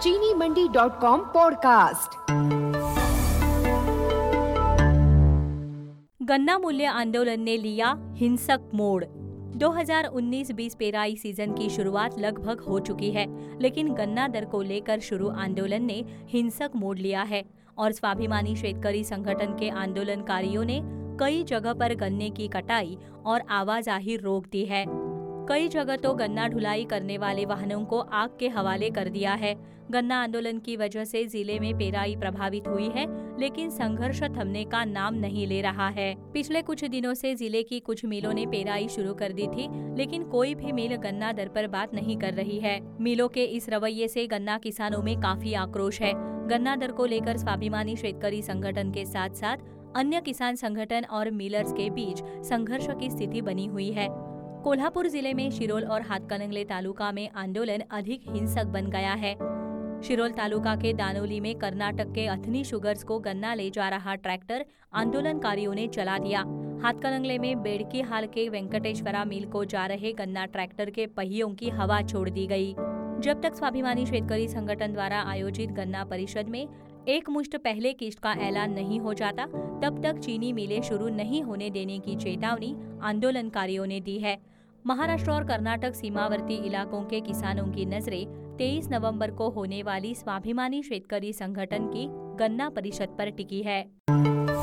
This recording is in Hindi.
चीनीमंडी.com पॉडकास्ट। गन्ना मूल्य आंदोलन ने लिया हिंसक मोड़। 2019-20 पेराई सीजन की शुरुआत लगभग हो चुकी है, लेकिन गन्ना दर को लेकर शुरू आंदोलन ने हिंसक मोड़ लिया है और स्वाभिमानी शेतकरी संगठन के आंदोलनकारियों ने कई जगह पर गन्ने की कटाई और आवाजाही रोक दी है। कई जगह तो गन्ना ढुलाई करने वाले वाहनों को आग के हवाले कर दिया है। गन्ना आंदोलन की वजह से जिले में पेराई प्रभावित हुई है, लेकिन संघर्ष थमने का नाम नहीं ले रहा है। पिछले कुछ दिनों से जिले की कुछ मिलों ने पेराई शुरू कर दी थी, लेकिन कोई भी मिल गन्ना दर पर बात नहीं कर रही है। मिलों के इस रवैये से गन्ना किसानों में काफी आक्रोश है। गन्ना दर को लेकर स्वाभिमानी शेतकरी संगठन के साथ साथ अन्य किसान संगठन और मिलर्स के बीच संघर्ष की स्थिति बनी हुई है। कोल्हापुर जिले में शिरोल और हातकणंगले तालुका में आंदोलन अधिक हिंसक बन गया है। शिरोल तालुका के दानोली में कर्नाटक के अथनी शुगर्स को गन्ना ले जा रहा ट्रैक्टर आंदोलनकारियों ने चला दिया। हातकणंगले में बेड़की हाल के वेंकटेश्वरा मिल को जा रहे गन्ना ट्रैक्टर के पहियों की हवा छोड़ दी गई। जब तक स्वाभिमानी शेतकरी संगठन द्वारा आयोजित गन्ना परिषद में एक मुश्त पहले किश्त का ऐलान नहीं हो जाता, तब तक चीनी मिलें शुरू नहीं होने देने की चेतावनी आंदोलनकारियों ने दी है। महाराष्ट्र और कर्नाटक सीमावर्ती इलाकों के किसानों की नजरें 23 नवंबर को होने वाली स्वाभिमानी शेतकरी संगठन की गन्ना परिषद पर टिकी है।